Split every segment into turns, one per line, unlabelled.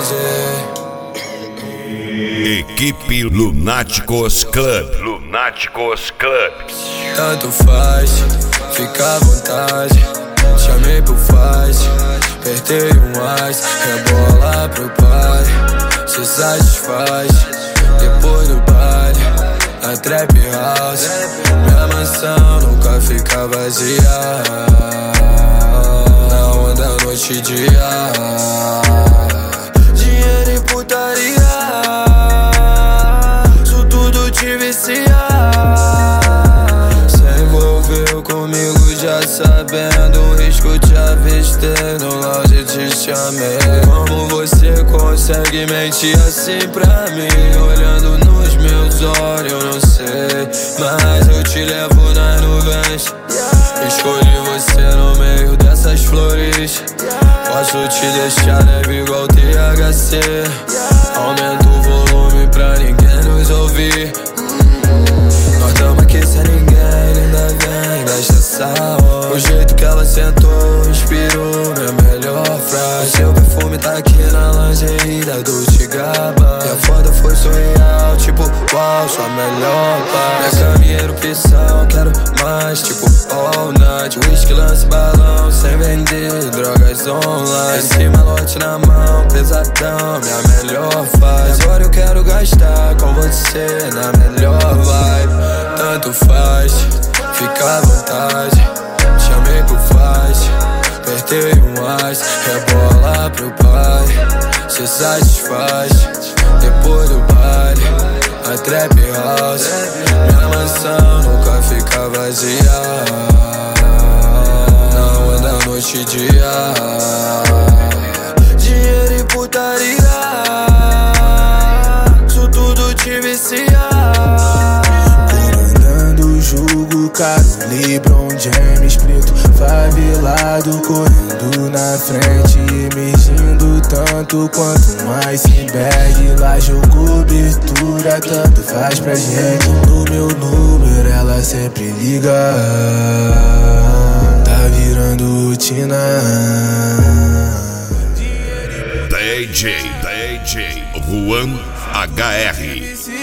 Equipe Lunáticos Club. Lunáticos Club.
Tanto faz, fica à vontade. Chamei pro faz, apertei ice, rebola pro pai. Se satisfaz, depois do baile, na trap house. Minha mansão nunca fica vazia, na onda, noite e dia. Dinheiro e putaria, isso tudo te vicia. Cê envolveu comigo já sabendo o risco, te avistei no lounge, te chamei. Como você consegue mentir assim pra mim? Olhando nos meus olhos, eu não sei, mas eu te levo nas nuvens. Escolhi você no meio dessas flores. Posso te deixar leve igual THC. Aumenta o volume pra ninguém nos ouvir. Nós tamo aqui sem ninguém, linda vem desta sala. O jeito que ela sentou inspirou minha melhor frase. Seu perfume tá aqui na lingerie da Dolce Gabbana. E a foda foi surreal, tipo, uau, sua melhor paz. Minha caminha era opção, quero mais, tipo, all night. Whisky, lance, balão, sem vender drogas online. Esse malote na mão, pesadão, minha melhor fase. Agora eu quero gastar com você na melhor vibe. Tanto faz, fica à vontade. Chamei pro faz, apertei ice, rebola pro pai. Se satisfaz, depois do baile, na trap house. Minha mansão nunca fica vazia, na onda, noite e dia. Dinheiro e putaria, isso tudo te vicia.
Jugo caro, LeBron James preto, favelado, correndo na frente, emergindo tanto quanto mais se bag. Laje ou cobertura, tanto faz pra gente. No meu número ela sempre liga, tá virando rotina.
DJ Juan HR.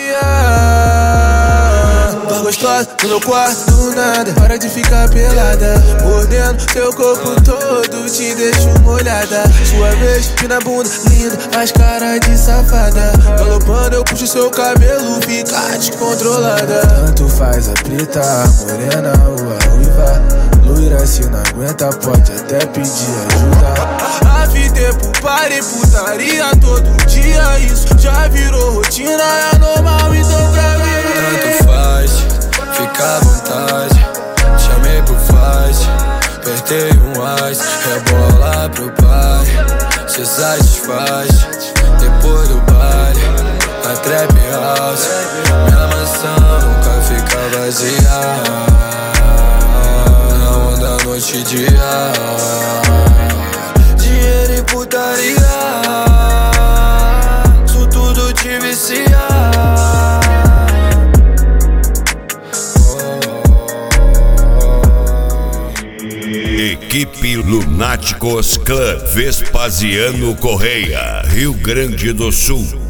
Tô gostosa no meu quarto do nada, para de ficar pelada, mordendo seu corpo todo, te deixo molhada. Sua vez, fina bunda, linda, faz cara de safada. Galopando eu puxo seu cabelo, fica descontrolada. Tanto faz a preta, a morena ou a ruiva. Loira se não aguenta pode até pedir ajuda. A vida é pro party, putaria todo dia. Isso já virou rotina, é normal então pra mim.
Tanto faz, fica à vontade. Chamei pro faz, apertei ice, rebola pro pai. Se satisfaz, depois do baile, na trap house. Minha mansão nunca fica vazia, na onda, noite e dia. Dinheiro e putaria, isso tudo te vicia.
Equipe Lunáticos Club. Vespasiano Correia, Rio Grande do Sul.